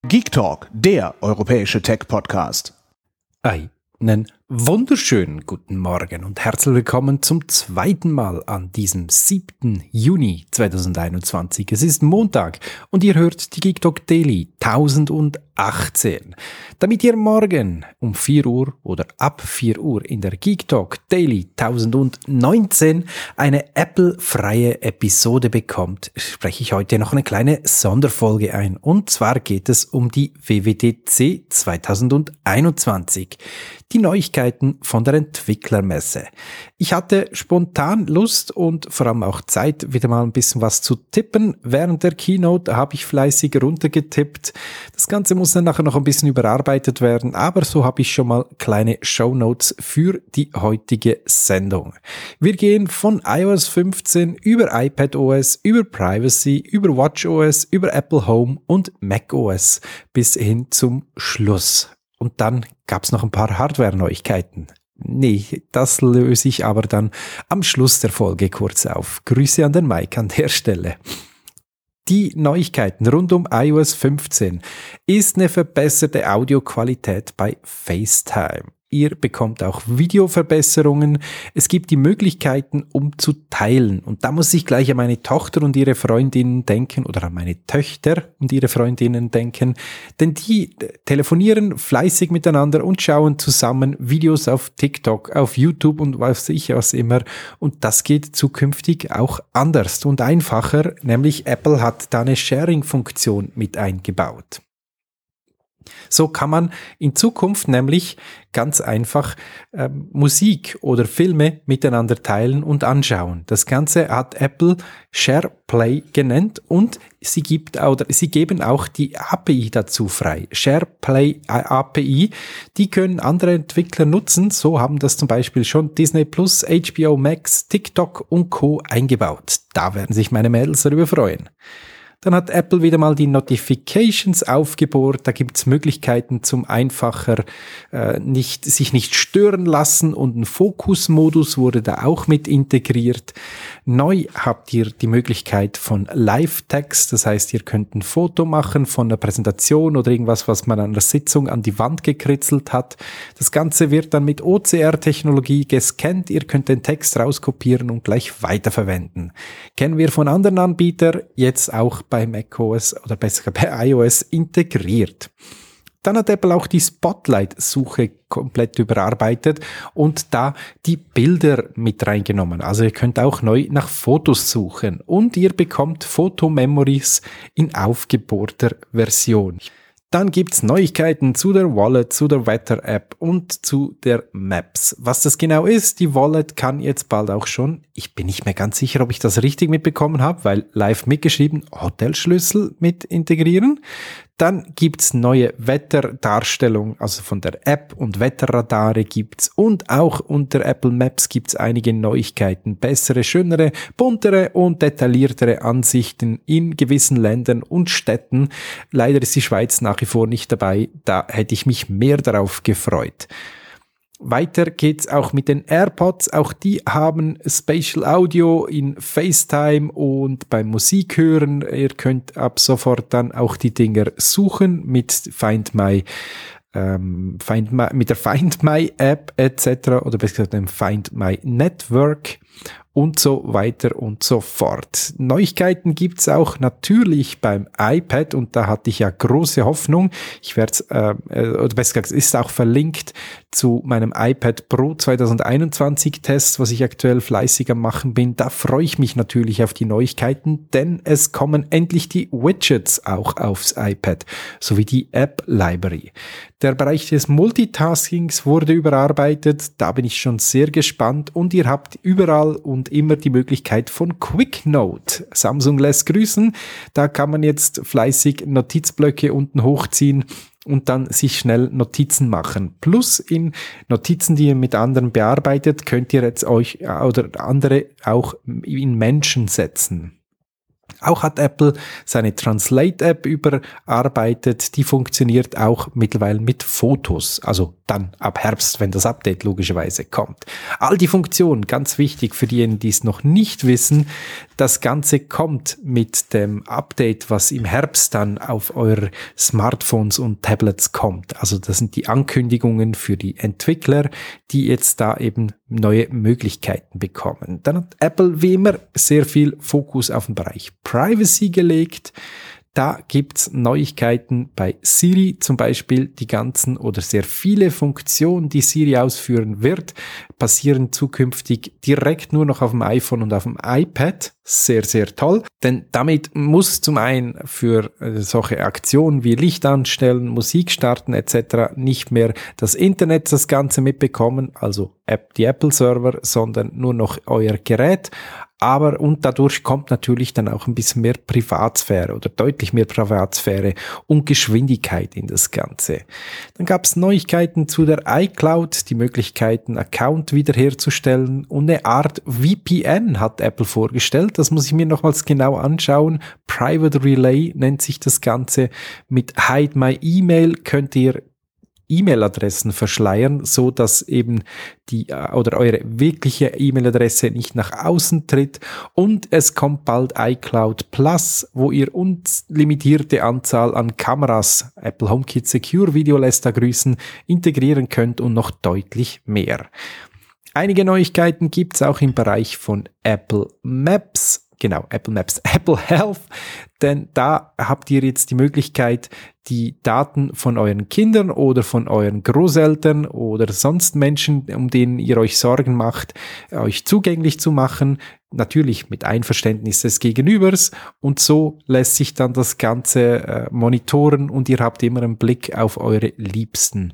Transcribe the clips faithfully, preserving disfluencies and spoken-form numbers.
Geek Talk, der europäische Tech-Podcast. Einen wunderschönen guten Morgen und herzlich willkommen zum zweiten Mal an diesem siebten Juni zweitausendeinundzwanzig. Es ist Montag und ihr hört die Geek Talk Daily tausendachtzehn. Damit ihr morgen um vier Uhr oder ab vier Uhr in der Geek Talk Daily tausendneunzehn eine Apple-freie Episode bekommt, spreche ich heute noch eine kleine Sonderfolge ein. Und zwar geht es um die W W D C zweitausendeinundzwanzig. Die Neuigkeiten von der Entwicklermesse. Ich hatte spontan Lust und vor allem auch Zeit, wieder mal ein bisschen was zu tippen. Während der Keynote habe ich fleißig runtergetippt. Das Ganze muss dann nachher noch ein bisschen überarbeitet werden, aber so habe ich schon mal kleine Shownotes für die heutige Sendung. Wir gehen von i O S fünfzehn über iPadOS, über Privacy, über WatchOS, über Apple Home und macOS bis hin zum Schluss. Und dann gab's noch ein paar Hardware-Neuigkeiten. Nee, das löse ich aber dann am Schluss der Folge kurz auf. Grüße an den Mike an der Stelle. Die Neuigkeiten rund um i O S fünfzehn ist eine verbesserte Audioqualität bei FaceTime. Ihr bekommt auch Videoverbesserungen. Es gibt die Möglichkeiten, um zu teilen. Und da muss ich gleich an meine Tochter und ihre Freundinnen denken oder an meine Töchter und ihre Freundinnen denken. Denn die telefonieren fleißig miteinander und schauen zusammen Videos auf TikTok, auf YouTube und was ich was immer. Und das geht zukünftig auch anders und einfacher. Nämlich Apple hat da eine Sharing-Funktion mit eingebaut. So kann man in Zukunft nämlich ganz einfach äh, Musik oder Filme miteinander teilen und anschauen. Das Ganze hat Apple SharePlay genannt und sie gibt oder sie geben auch die A P I dazu frei. SharePlay A P I, die können andere Entwickler nutzen. So haben das zum Beispiel schon Disney Plus, H B O Max, TikTok und Co. eingebaut. Da werden sich meine Mädels darüber freuen. Dann hat Apple wieder mal die Notifications aufgebohrt. Da gibt es Möglichkeiten zum einfacher äh, nicht sich nicht stören lassen und ein Fokusmodus wurde da auch mit integriert. Neu habt ihr die Möglichkeit von Live-Text. Das heißt, ihr könnt ein Foto machen von einer Präsentation oder irgendwas, was man an einer Sitzung an die Wand gekritzelt hat. Das Ganze wird dann mit O C R-Technologie gescannt. Ihr könnt den Text rauskopieren und gleich weiterverwenden. Kennen wir von anderen Anbietern, jetzt auch bei macOS oder besser bei iOS integriert. Dann hat Apple auch die Spotlight-Suche komplett überarbeitet und da die Bilder mit reingenommen. Also ihr könnt auch neu nach Fotos suchen und ihr bekommt Fotomemories in aufgebohrter Version. Dann gibt's Neuigkeiten zu der Wallet, zu der Wetter-App und zu der Maps. Was das genau ist, die Wallet kann jetzt bald auch schon, ich bin nicht mehr ganz sicher, ob ich das richtig mitbekommen habe, weil live mitgeschrieben, Hotelschlüssel mit integrieren. Dann gibt's neue Wetterdarstellung, also von der App und Wetterradare gibt's und auch unter Apple Maps gibt's einige Neuigkeiten, bessere, schönere, buntere und detailliertere Ansichten in gewissen Ländern und Städten. Leider ist die Schweiz nach wie vor nicht dabei, da hätte ich mich mehr darauf gefreut. Weiter geht's auch mit den AirPods. Auch die haben Spatial Audio in FaceTime und beim Musikhören. Ihr könnt ab sofort dann auch die Dinger suchen mit Find My, ähm, Find My, mit der Find My App et cetera oder besser gesagt dem Find My Network und so weiter und so fort. Neuigkeiten gibt's auch natürlich beim iPad und da hatte ich ja große Hoffnung. Ich werde es, äh, oder besser gesagt, es ist auch verlinkt zu meinem iPad Pro zweitausendeinundzwanzig Test, was ich aktuell fleißig am machen bin. Da freue ich mich natürlich auf die Neuigkeiten, denn es kommen endlich die Widgets auch aufs iPad, sowie die App Library. Der Bereich des Multitaskings wurde überarbeitet, da bin ich schon sehr gespannt und ihr habt überall und immer die Möglichkeit von Quick Note. Samsung lässt grüßen, da kann man jetzt fleißig Notizblöcke unten hochziehen und dann sich schnell Notizen machen. Plus in Notizen, die ihr mit anderen bearbeitet, könnt ihr jetzt euch oder andere auch in Menschen setzen. Auch hat Apple seine Translate-App überarbeitet. Die funktioniert auch mittlerweile mit Fotos. Also dann ab Herbst, wenn das Update logischerweise kommt. All die Funktionen, ganz wichtig für diejenigen, die es noch nicht wissen. Das Ganze kommt mit dem Update, was im Herbst dann auf eure Smartphones und Tablets kommt. Also das sind die Ankündigungen für die Entwickler, die jetzt da eben neue Möglichkeiten bekommen. Dann hat Apple wie immer sehr viel Fokus auf den Bereich Privacy gelegt. Da gibt's Neuigkeiten bei Siri, zum Beispiel die ganzen oder sehr viele Funktionen, die Siri ausführen wird, passieren zukünftig direkt nur noch auf dem iPhone und auf dem iPad. Sehr, sehr toll, denn damit muss zum einen für solche Aktionen wie Licht anstellen, Musik starten et cetera nicht mehr das Internet das Ganze mitbekommen, also die Apple-Server, sondern nur noch euer Gerät. Aber und dadurch kommt natürlich dann auch ein bisschen mehr Privatsphäre oder deutlich mehr Privatsphäre und Geschwindigkeit in das Ganze. Dann gab es Neuigkeiten zu der iCloud, die Möglichkeiten, Account wiederherzustellen und eine Art V P N hat Apple vorgestellt. Das muss ich mir nochmals genau anschauen. Private Relay nennt sich das Ganze. Mit Hide My Email könnt ihr E-Mail-Adressen verschleiern, so dass eben die oder eure wirkliche E-Mail-Adresse nicht nach außen tritt, und es kommt bald iCloud Plus, wo ihr unlimitierte Anzahl an Kameras, Apple HomeKit Secure Video lässt da grüßen, integrieren könnt und noch deutlich mehr. Einige Neuigkeiten gibt's auch im Bereich von Apple Maps. Genau, Apple Maps, Apple Health, denn da habt ihr jetzt die Möglichkeit, die Daten von euren Kindern oder von euren Großeltern oder sonst Menschen, um denen ihr euch Sorgen macht, euch zugänglich zu machen, natürlich mit Einverständnis des Gegenübers, und so lässt sich dann das Ganze äh, monitoren und ihr habt immer einen Blick auf eure Liebsten.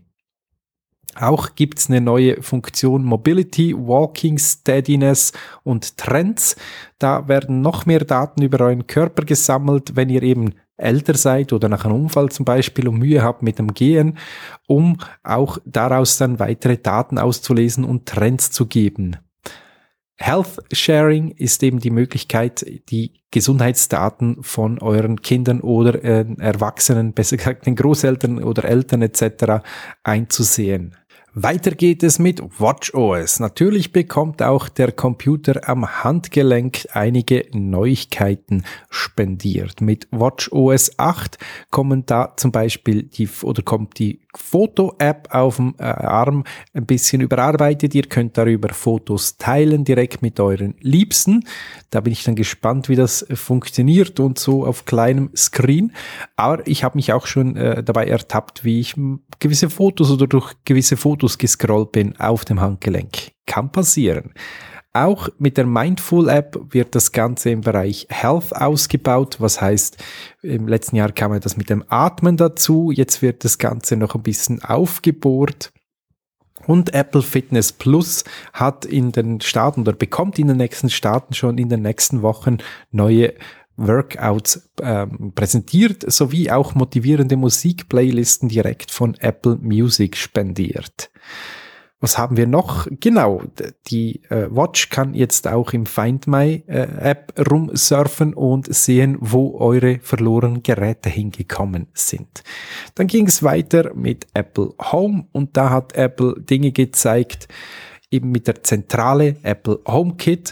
Auch gibt's eine neue Funktion Mobility, Walking, Steadiness und Trends. Da werden noch mehr Daten über euren Körper gesammelt, wenn ihr eben älter seid oder nach einem Unfall zum Beispiel und Mühe habt mit dem Gehen, um auch daraus dann weitere Daten auszulesen und Trends zu geben. Health Sharing ist eben die Möglichkeit, die Gesundheitsdaten von euren Kindern oder äh, Erwachsenen, besser gesagt den Großeltern oder Eltern et cetera einzusehen. Weiter geht es mit WatchOS. Natürlich bekommt auch der Computer am Handgelenk einige Neuigkeiten spendiert. Mit WatchOS acht kommen da zum Beispiel die oder kommt die Foto-App auf dem äh, Arm ein bisschen überarbeitet. Ihr könnt darüber Fotos teilen direkt mit euren Liebsten. Da bin ich dann gespannt, wie das funktioniert und so auf kleinem Screen. Aber ich habe mich auch schon äh, dabei ertappt, wie ich gewisse Fotos oder durch gewisse Fotos gescrollt bin auf dem Handgelenk. Kann passieren. Auch mit der Mindful-App wird das Ganze im Bereich Health ausgebaut. Was heißt, im letzten Jahr kam ja das mit dem Atmen dazu. Jetzt wird das Ganze noch ein bisschen aufgebohrt. Und Apple Fitness Plus hat in den Staaten oder bekommt in den nächsten Staaten schon in den nächsten Wochen neue Workouts äh, präsentiert, sowie auch motivierende Musikplaylisten direkt von Apple Music spendiert. Was haben wir noch? Genau, die äh, Watch kann jetzt auch im Find My äh, App rumsurfen und sehen, wo eure verlorenen Geräte hingekommen sind. Dann ging es weiter mit Apple Home, und da hat Apple Dinge gezeigt, eben mit der Zentrale Apple HomeKit.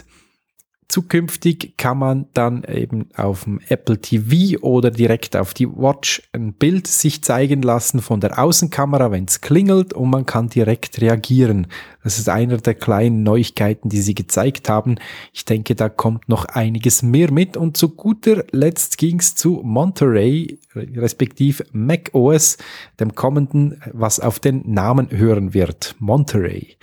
Zukünftig kann man dann eben auf dem Apple T V oder direkt auf die Watch ein Bild sich zeigen lassen von der Außenkamera, wenn es klingelt, und man kann direkt reagieren. Das ist einer der kleinen Neuigkeiten, die sie gezeigt haben. Ich denke, da kommt noch einiges mehr mit, und zu guter Letzt ging es zu Monterey, respektive macOS, dem kommenden, was auf den Namen hören wird, Monterey.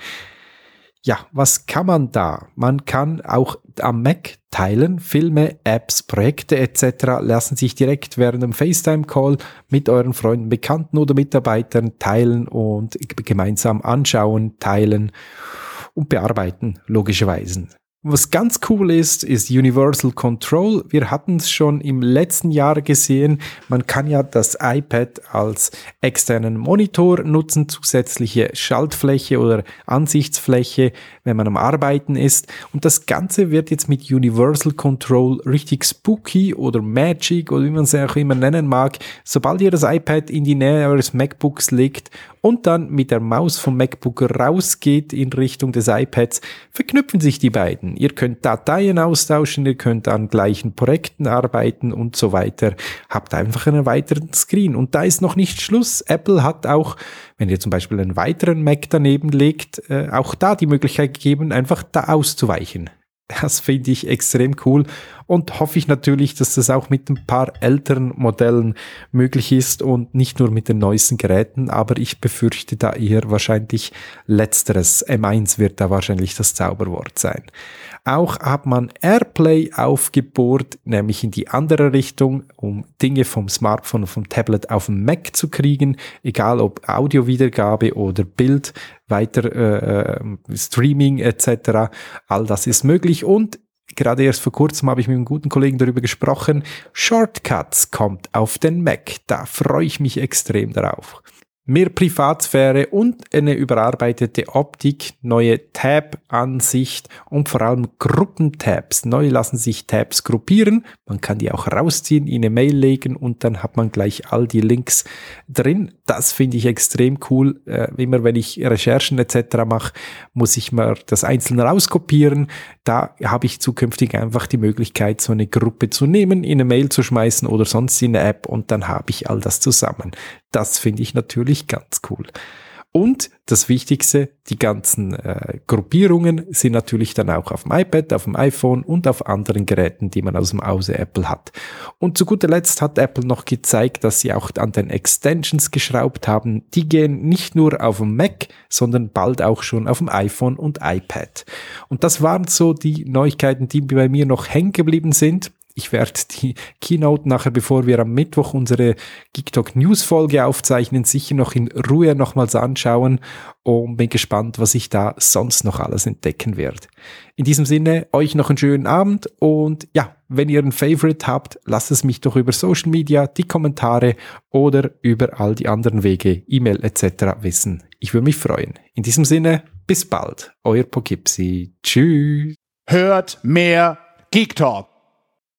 Ja, was kann man da? Man kann auch am Mac teilen, Filme, Apps, Projekte et cetera lassen sich direkt während einem FaceTime-Call mit euren Freunden, Bekannten oder Mitarbeitern teilen und gemeinsam anschauen, teilen und bearbeiten, logischerweise. Was ganz cool ist, ist Universal Control. Wir hatten es schon im letzten Jahr gesehen. Man kann ja das iPad als externen Monitor nutzen, zusätzliche Schaltfläche oder Ansichtsfläche, wenn man am Arbeiten ist. Und das Ganze wird jetzt mit Universal Control richtig spooky oder magic oder wie man es auch immer nennen mag. Sobald ihr das iPad in die Nähe eures MacBooks legt und dann mit der Maus vom MacBook rausgeht in Richtung des iPads, verknüpfen sich die beiden. Ihr könnt Dateien austauschen, ihr könnt an gleichen Projekten arbeiten und so weiter. Habt einfach einen erweiterten Screen. Und da ist noch nicht Schluss. Apple hat auch, wenn ihr zum Beispiel einen weiteren Mac daneben legt, äh, auch da die Möglichkeit gegeben, einfach da auszuweichen. Das finde ich extrem cool und hoffe ich natürlich, dass das auch mit ein paar älteren Modellen möglich ist und nicht nur mit den neuesten Geräten, aber ich befürchte da eher wahrscheinlich Letzteres. M eins wird da wahrscheinlich das Zauberwort sein. Auch hat man AirPlay aufgebohrt, nämlich in die andere Richtung, um Dinge vom Smartphone und vom Tablet auf den Mac zu kriegen, egal ob Audiowiedergabe oder Bild, weiter äh, Streaming et cetera. All das ist möglich und gerade erst vor kurzem habe ich mit einem guten Kollegen darüber gesprochen. Shortcuts kommt auf den Mac. Da freue ich mich extrem darauf. Mehr Privatsphäre und eine überarbeitete Optik, neue Tab-Ansicht und vor allem Gruppentabs. Neu lassen sich Tabs gruppieren. Man kann die auch rausziehen, in eine Mail legen und dann hat man gleich all die Links drin. Das finde ich extrem cool. Äh, immer wenn ich Recherchen et cetera mache, muss ich mir das einzeln rauskopieren. Da habe ich zukünftig einfach die Möglichkeit, so eine Gruppe zu nehmen, in eine Mail zu schmeißen oder sonst in eine App und dann habe ich all das zusammen. Das finde ich natürlich ganz cool. Und das Wichtigste, die ganzen äh, Gruppierungen sind natürlich dann auch auf dem iPad, auf dem iPhone und auf anderen Geräten, die man aus dem Hause Apple hat. Und zu guter Letzt hat Apple noch gezeigt, dass sie auch an den Extensions geschraubt haben. Die gehen nicht nur auf dem Mac, sondern bald auch schon auf dem iPhone und iPad. Und das waren so die Neuigkeiten, die bei mir noch hängen geblieben sind. Ich werde die Keynote nachher, bevor wir am Mittwoch unsere Geektalk News Folge aufzeichnen, sicher noch in Ruhe nochmals anschauen und bin gespannt, was ich da sonst noch alles entdecken werde. In diesem Sinne, euch noch einen schönen Abend und ja, wenn ihr einen Favorite habt, lasst es mich doch über Social Media, die Kommentare oder über all die anderen Wege, E-Mail et cetera wissen. Ich würde mich freuen. In diesem Sinne, bis bald. Euer Poughkeepsie. Tschüss. Hört mehr Geek Talk.